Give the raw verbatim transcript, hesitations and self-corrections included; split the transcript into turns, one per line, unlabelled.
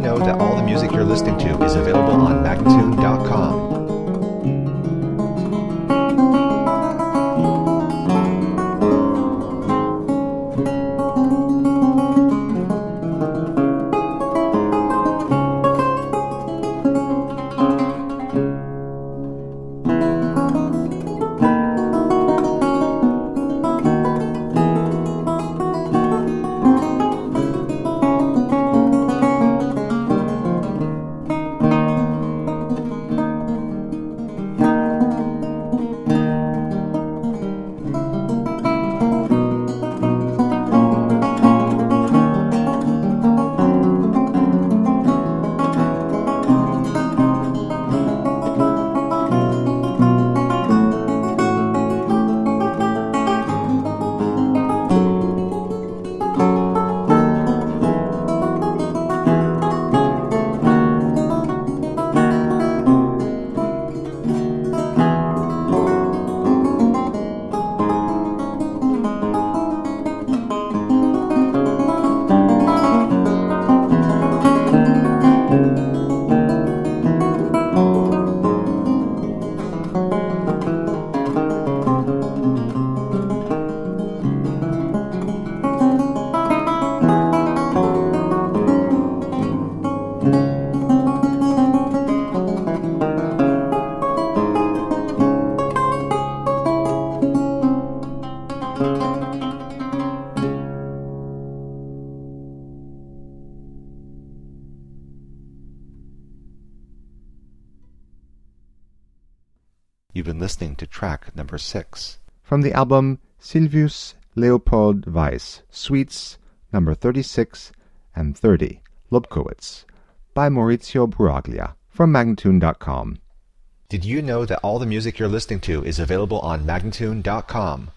know that all the music you're listening to is available on Magnatune dot com?
You've been listening to track number six from the album Silvius Leopold Weiss, Suites number thirty-six and thirty, Lobkowitz, by Maurizio Brugaglia from Magnatune dot com.
Did you know that all the music you're listening to is available on Magnatune dot com?